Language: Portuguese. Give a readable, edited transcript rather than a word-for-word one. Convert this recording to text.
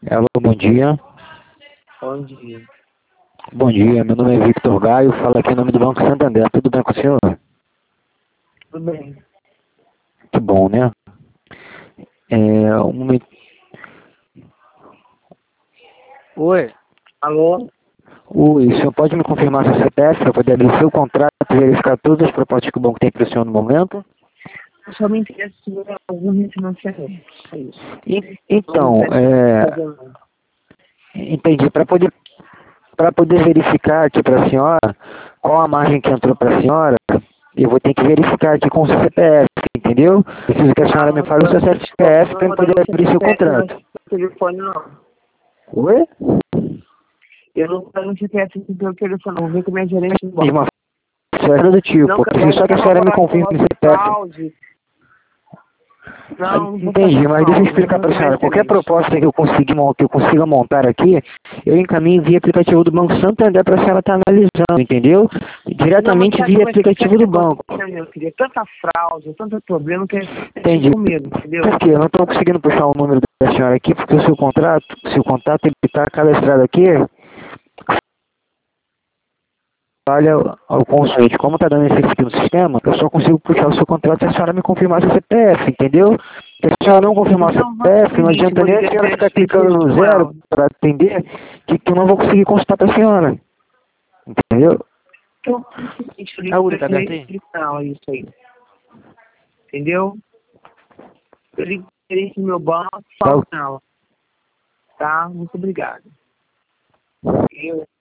Alô, bom dia. Bom dia. Bom dia, meu nome é Victor Gaio, falo aqui em nome do Banco Santander. Tudo bem com o senhor? Tudo bem. Que bom, né? Um momento. Oi. Alô? Oi, o senhor pode me confirmar seu CPF para poder abrir o seu contrato e verificar todas as propostas que o banco tem para o senhor no momento? Eu só me interesso por algum refinanciamento. É isso. Então, entendi. Para poder verificar aqui para a senhora qual a margem que entrou para a senhora, eu vou ter que verificar aqui com o seu CPF, entendeu? Preciso que a senhora me fale o seu CPF para eu poder abrir seu contrato. Telefone não. Oi? Eu não quero no CPF pelo telefone, não. Vou ver com a minha gerente do banco. Irmã, isso é do tipo. Eu preciso só que a senhora me confirme o CPF. Não, não vou Entendi, fazer mas deixa eu fraude, explicar não para a vou senhora. Qualquer gerente. proposta que eu consiga montar aqui, eu encaminho via aplicativo do Banco Santander para a senhora estar analisando, entendeu? Diretamente via aplicativo do banco. Eu queria tanta fraude, tanto problema que eu Entendi. fico com medo, entendeu? Por quê? Eu não estou conseguindo puxar o número da senhora aqui, porque o seu contato ele está cadastrado aqui, olha ao consulente. Como está dando esse aqui no sistema, eu só consigo puxar o seu contrato se a senhora me confirmar seu CPF, entendeu? Se a senhora não confirmar o CPF, não adianta nem a senhora ficar clicando no zero para atender, que eu não vou conseguir consultar para a senhora. Entendeu? Então, A Uri tá aberta aí? é isso aí. Entendeu? Eu ligo no meu banco, falo com ela. Tá? Muito obrigado. Eu